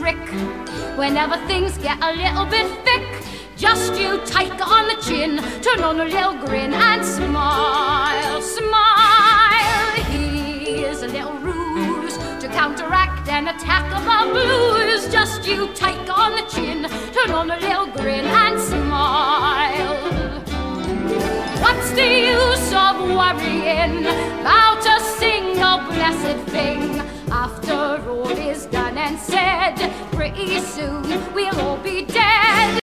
trick. Whenever things get a little bit thick, just you take on the chin, turn on a little grin and smile, smile. Here's a little ruse to counteract an attack of the blues. Just you take on the chin, turn on a little grin and smile. What's the use of worrying about a single blessed thing? After all is done and said, pretty soon we'll all be dead.